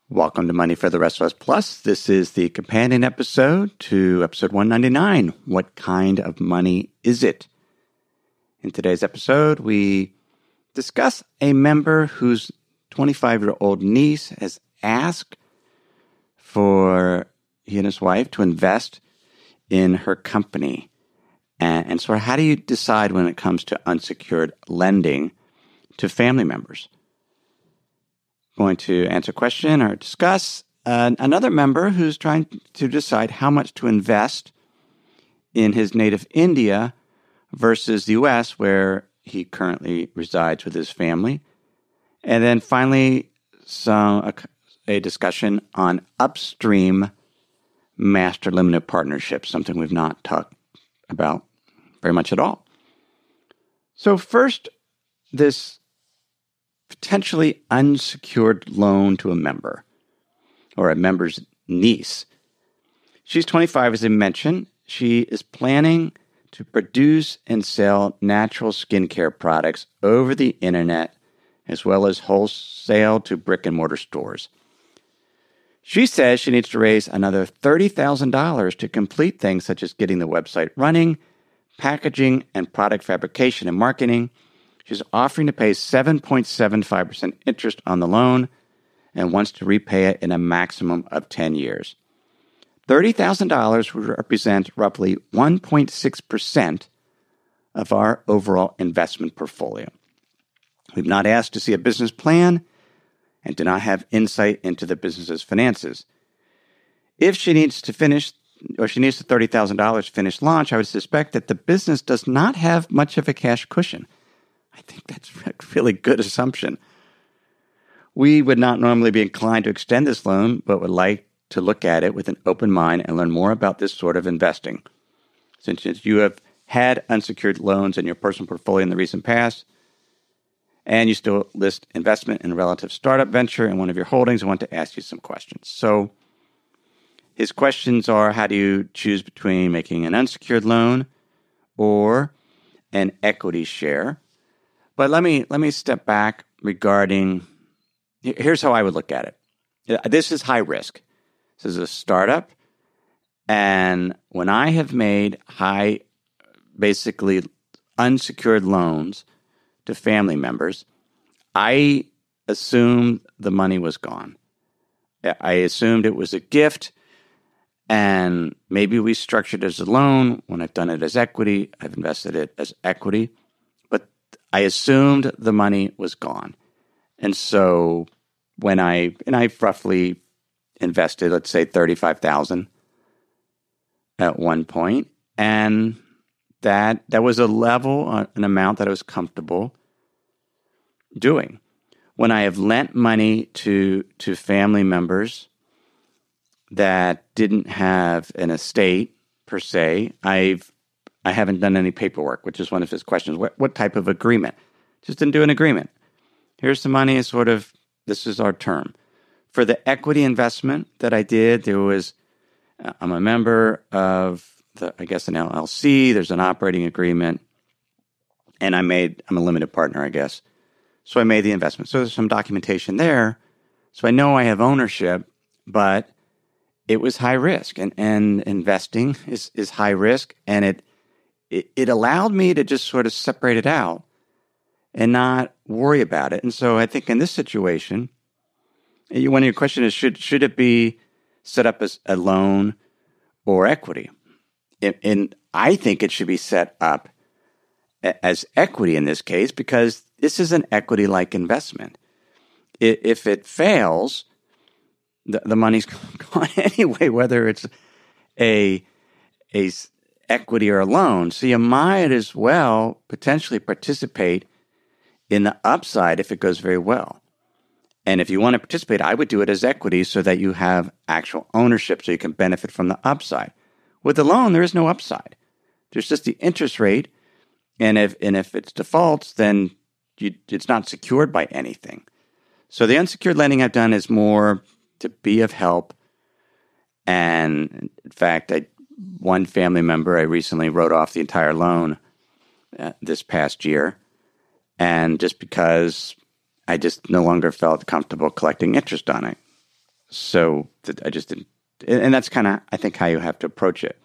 Welcome to Money for the Rest of Us Plus. This is the companion episode to episode 199. What kind of money is it? In today's episode, we discuss a member whose 25-year-old niece has asked for he and his wife to invest in her company. And so how do you decide when it comes to unsecured lending to family members? Going to answer a question or discuss another member who's trying to decide how much to invest in his native India versus the U.S., where he currently resides with his family. And then finally, a discussion on upstream master limited partnerships, something we've not talked about very much at all. So first, this potentially unsecured loan to a member or a member's niece. She's 25, as I mentioned. She is planning to produce and sell natural skincare products over the internet, as well as wholesale to brick and mortar stores. She says she needs to raise another $30,000 to complete things such as getting the website running, packaging, and product fabrication and marketing. She's offering to pay 7.75% interest on the loan and wants to repay it in a maximum of 10 years. $30,000 would represent roughly 1.6% of our overall investment portfolio. We've not asked to see a business plan and do not have insight into the business's finances. If she needs to finish, or she needs the $30,000 to finish launch, I would suspect that the business does not have much of a cash cushion. I think that's a really good assumption. We would not normally be inclined to extend this loan, but would like to look at it with an open mind and learn more about this sort of investing. Since you have had unsecured loans in your personal portfolio in the recent past, and you still list investment in a relative startup venture in one of your holdings, I want to ask you some questions. So his questions are, how do you choose between making an unsecured loan or an equity share? But let me step back regarding, here's how I would look at it. This is high risk. This is a startup. And when I have made basically unsecured loans to family members, I assumed the money was gone. I assumed it was a gift, and maybe we structured it as a loan. When I've done it as equity, I've invested it as equity. I assumed the money was gone. And so when I roughly invested, let's say $35,000 at one point, and that was a level, an amount that I was comfortable doing. When I have lent money to family members that didn't have an estate per se, I haven't done any paperwork, which is one of his questions. What type of agreement? Just didn't do an agreement. Here's the money, this is our term. For the equity investment that I did, I'm a member of an LLC, there's an operating agreement, and I'm a limited partner, I guess. So I made the investment. So there's some documentation there. So I know I have ownership, but it was high risk, and investing is high risk, and it allowed me to just sort of separate it out and not worry about it. And so I think in this situation, one of your questions is, should it be set up as a loan or equity? And I think it should be set up as equity in this case, because this is an equity-like investment. If it fails, the money's gone anyway, whether it's a equity or a loan. So you might as well potentially participate in the upside if it goes very well. And if you want to participate, I would do it as equity so that you have actual ownership so you can benefit from the upside. With the loan, there is no upside. There's just the interest rate. And if it's defaults, then it's not secured by anything. So the unsecured lending I've done is more to be of help. And in fact, one family member, I recently wrote off the entire loan this past year. And just because I just no longer felt comfortable collecting interest on it. So I just didn't. And that's kind of, I think, how you have to approach it.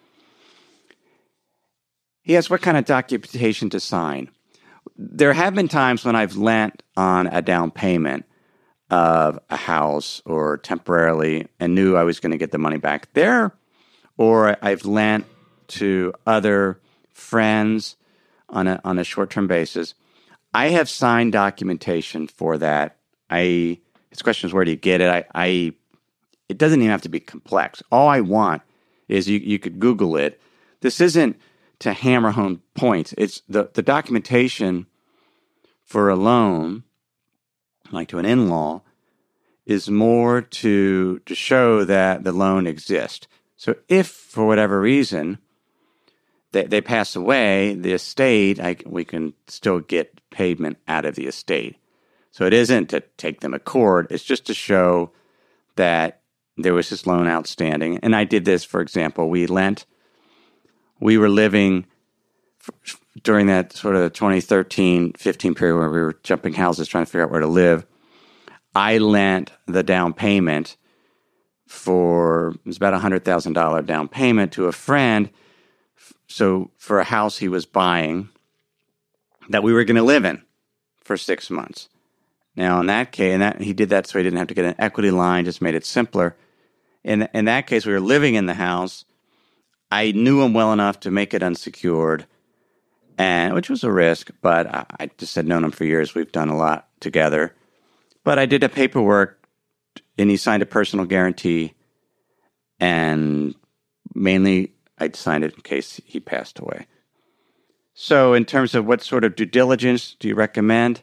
He asked what kind of documentation to sign. There have been times when I've lent on a down payment of a house or temporarily and knew I was going to get the money back there, or I've lent to other friends on a short-term basis. I have signed documentation for that. His question is, where do you get it? It doesn't even have to be complex. All I want is you could Google it. This isn't to hammer home points. It's the documentation for a loan, like to an in-law, is more to show that the loan exists. So if, for whatever reason, they pass away, the estate, we can still get payment out of the estate. So it isn't to take them to court. It's just to show that there was this loan outstanding. And I did this, for example, we were living during that sort of 2013-15 period where we were jumping houses trying to figure out where to live. I lent the down payment it was about $100,000 down payment to a friend. So for a house he was buying that we were going to live in for 6 months. Now in that case, he did that so he didn't have to get an equity line, just made it simpler. In that case, we were living in the house. I knew him well enough to make it unsecured, which was a risk, but I just had known him for years. We've done a lot together. But I did the paperwork, and he signed a personal guarantee, and mainly I signed it in case he passed away. So in terms of what sort of due diligence do you recommend?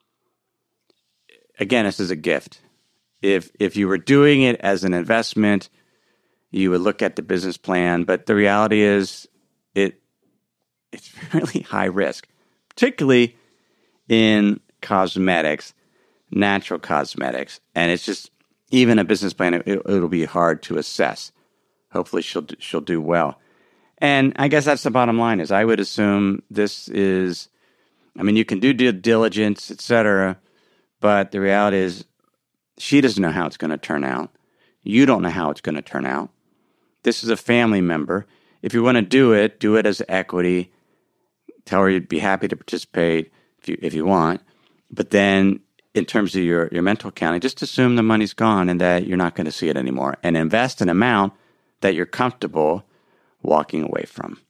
Again, this is a gift. If you were doing it as an investment, you would look at the business plan, but the reality is it's really high risk, particularly in cosmetics, natural cosmetics, and it's just even a business plan, it'll be hard to assess. Hopefully she'll do well. And I guess that's the bottom line is I would assume you can do due diligence, etc., but the reality is she doesn't know how it's going to turn out. You don't know how it's going to turn out. This is a family member. If you want to do it as equity. Tell her you'd be happy to participate if you want. But then in terms of your mental accounting, just assume the money's gone and that you're not going to see it anymore. And invest an amount that you're comfortable walking away from.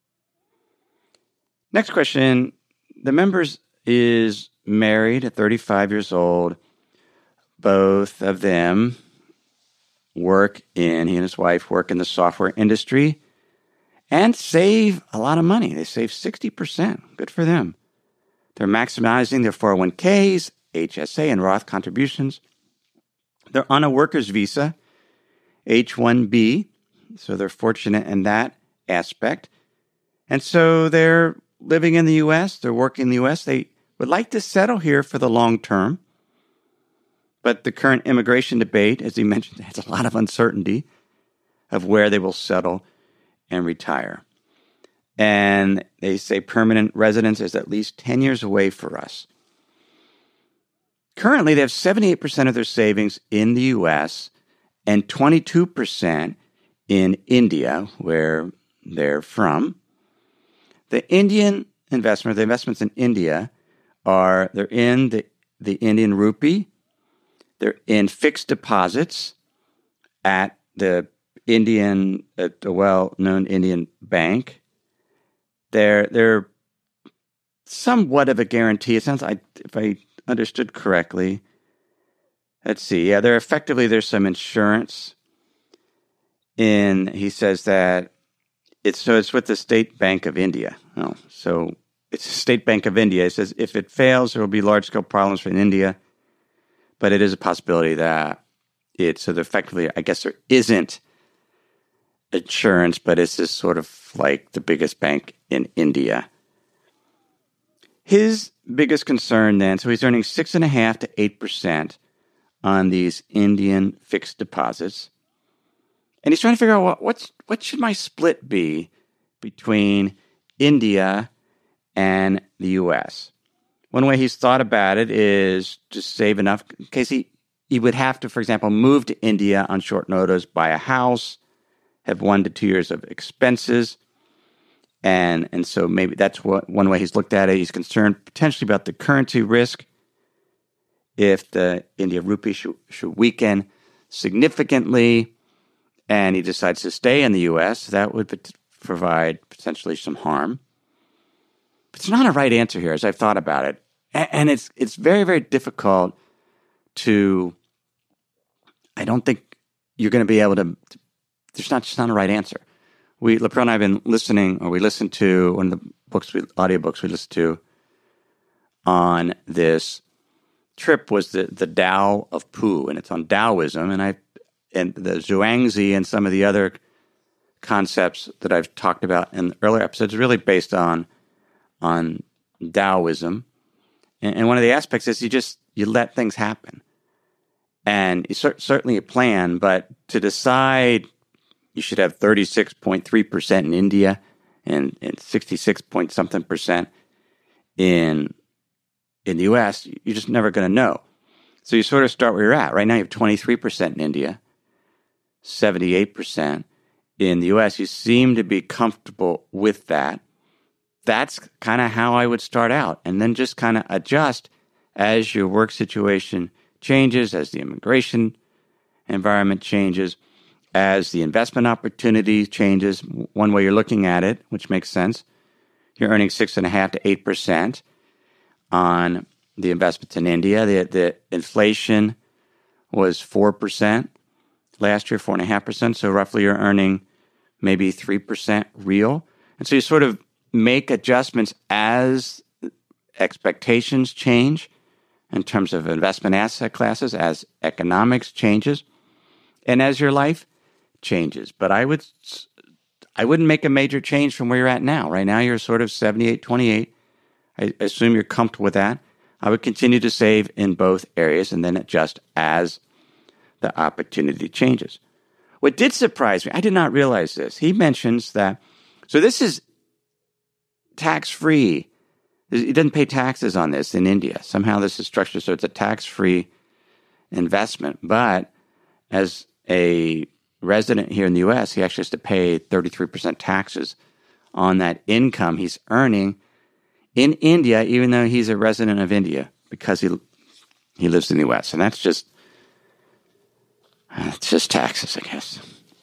Next question. The member is married at 35 years old. Both of them he and his wife work in the software industry and save a lot of money. They save 60%. Good for them. They're maximizing their 401ks, HSA, and Roth contributions. They're on a worker's visa, H-1B, so they're fortunate in that aspect. And so they're living in the U.S., they're working in the U.S., they would like to settle here for the long term. But the current immigration debate, as he mentioned, has a lot of uncertainty of where they will settle and retire. And they say permanent residence is at least 10 years away for us. Currently, they have 78% of their savings in the U.S. and 22% in India, where they're from. The investments in India they're in the Indian rupee. They're in fixed deposits at the well-known Indian bank. They're somewhat of a guarantee. It sounds like, if I understood correctly, let's see. Yeah, there's some insurance. He says that it's with the State Bank of India. Oh, so it's the State Bank of India. It says if it fails, there will be large-scale problems in India. But it is a possibility that effectively, I guess there isn't insurance, but it's just sort of like the biggest bank in India. His biggest concern then, so he's earning 6.5% to 8% on these Indian fixed deposits. And he's trying to figure out what should my split be between India and the U.S. One way he's thought about it is just save enough in case he he would have to, for example, move to India on short notice, buy a house, have 1 to 2 years of expenses. And so maybe that's one way he's looked at it. He's concerned potentially about the currency risk. If the India rupee should weaken significantly and he decides to stay in the U.S., that would provide potentially some harm. But it's not a right answer here as I've thought about it. And it's very, very difficult to, I don't think you're going to be able to, there's just not a right answer. Laprelle and I have been we listened to one of the audiobooks we listened to on this trip was the Tao of Pooh, and it's on Taoism, and the Zhuangzi and some of the other concepts that I've talked about in earlier episodes are really based on Taoism. And one of the aspects is you let things happen. And you certainly a plan, but to decide you should have 36.3% in India and 66 point something percent in the U.S., you're just never going to know. So you sort of start where you're at. Right now you have 23% in India, 78% in the U.S. You seem to be comfortable with that. That's kind of how I would start out, and then just kind of adjust as your work situation changes, as the immigration environment changes, as the investment opportunity changes. One way you're looking at it, which makes sense, you're earning 6.5% to 8% on the investments in India. The inflation was 4% last year, 4.5%. So roughly you're earning maybe 3% real. And so you sort of make adjustments as expectations change in terms of investment asset classes, as economics changes, and as your life changes. But I wouldn't make a major change from where you're at now. Right now you're sort of 78-28. I assume you're comfortable with that. I would continue to save in both areas and then adjust as the opportunity changes. What did surprise me, I did not realize this. He mentions that, so this is tax-free. He doesn't pay taxes on this in India. Somehow this is structured so it's a tax-free investment. But as a resident here in the U.S., he actually has to pay 33% taxes on that income he's earning in India, even though he's a resident of India, because he lives in the U.S. And that's just taxes, I guess.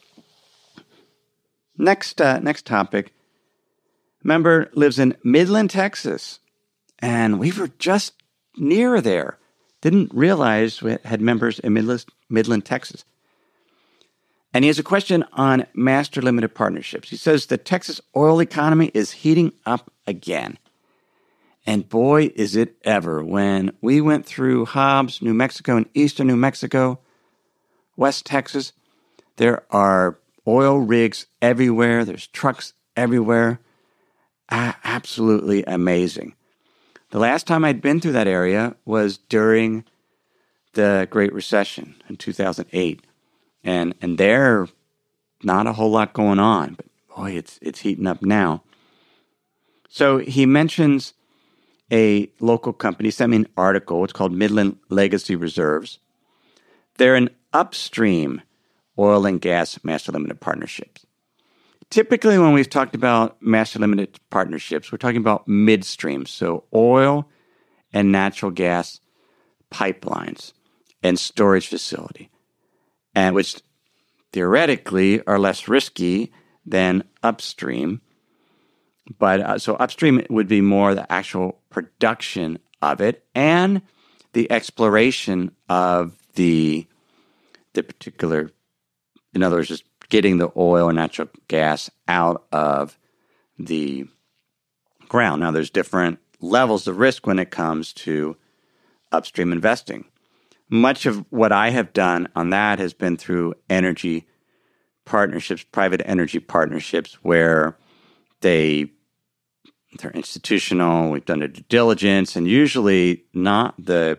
Next topic. Member lives in Midland, Texas, and we were just near there. Didn't realize we had members in Midland, Texas. And he has a question on master limited partnerships. He says the Texas oil economy is heating up again. And boy, is it ever. When we went through Hobbs, New Mexico, and eastern New Mexico, West Texas, there are oil rigs everywhere. There's trucks everywhere. Absolutely amazing. The last time I'd been through that area was during the Great Recession in 2008. And there, not a whole lot going on, but boy, it's heating up now. So he mentions a local company, sent me an article. It's called Midland Legacy Reserves. They're an upstream oil and gas master limited partnerships. Typically, when we've talked about master limited partnerships, we're talking about midstream, so oil and natural gas pipelines and storage facility, and which theoretically are less risky than upstream. But so upstream would be more the actual production of it and the exploration of the particular, in other words, just getting the oil and natural gas out of the ground. Now, there's different levels of risk when it comes to upstream investing. Much of what I have done on that has been through energy partnerships, private energy partnerships, where they're institutional. We've done a due diligence, and usually not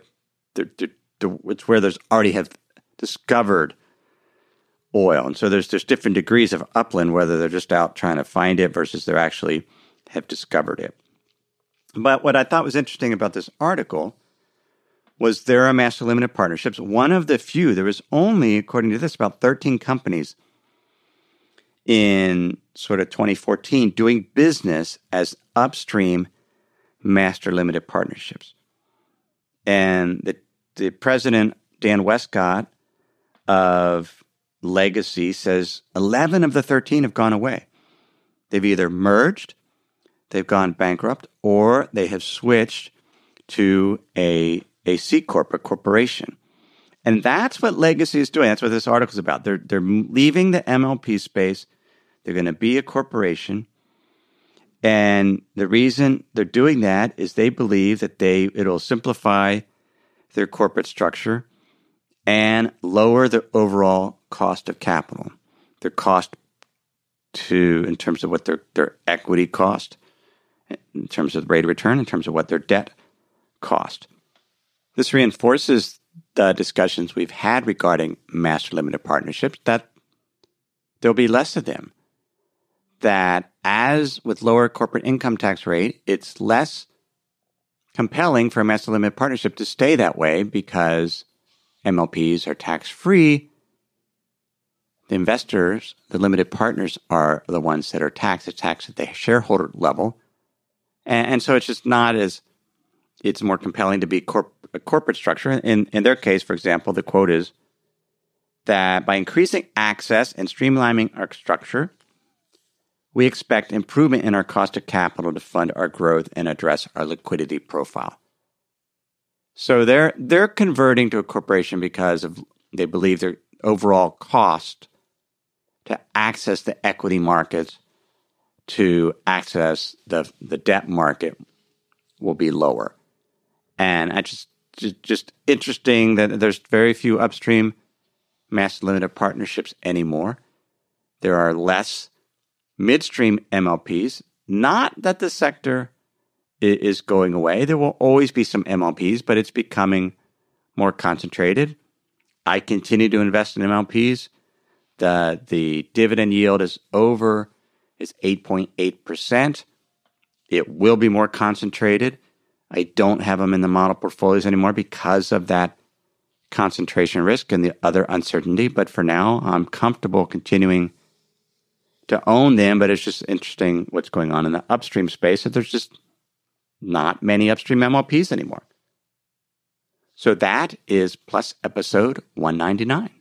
it's where there's already have discovered oil. And so there's different degrees of upland, whether they're just out trying to find it versus they actually have discovered it. But what I thought was interesting about this article was there are master limited partnerships. One of the few, there was only, according to this, about 13 companies in sort of 2014 doing business as upstream master limited partnerships. And the president, Dan Westcott of Legacy, says 11 of the 13 have gone away. They've either merged, they've gone bankrupt, or they have switched to a C Corp, a corporation. And that's what Legacy is doing. That's what this article is about. They're leaving the MLP space. They're going to be a corporation. And the reason they're doing that is they believe that it'll simplify their corporate structure and lower the overall cost of capital. Their cost in terms of what their equity cost, in terms of the rate of return, in terms of what their debt cost. This reinforces the discussions we've had regarding master limited partnerships, that there'll be less of them. That as with lower corporate income tax rate, it's less compelling for a master limited partnership to stay that way because MLPs are tax-free. The investors, the limited partners, are the ones that are taxed. It's taxed at the shareholder level. And so it's just not as, it's more compelling to be a corporate structure. In their case, for example, the quote is that by increasing access and streamlining our structure, we expect improvement in our cost of capital to fund our growth and address our liquidity profile. So they're converting to a corporation because they believe their overall cost to access the equity markets, to access the debt market will be lower. And I just interesting that there's very few upstream master limited partnerships anymore. There are less midstream MLPs. Not that the sector is going away. There will always be some MLPs, but it's becoming more concentrated. I continue to invest in MLPs. The dividend yield is 8.8%. It will be more concentrated. I don't have them in the model portfolios anymore because of that concentration risk and the other uncertainty. But for now, I'm comfortable continuing to own them. But it's just interesting what's going on in the upstream space, that there's just not many upstream MLPs anymore. So that is Plus episode 199.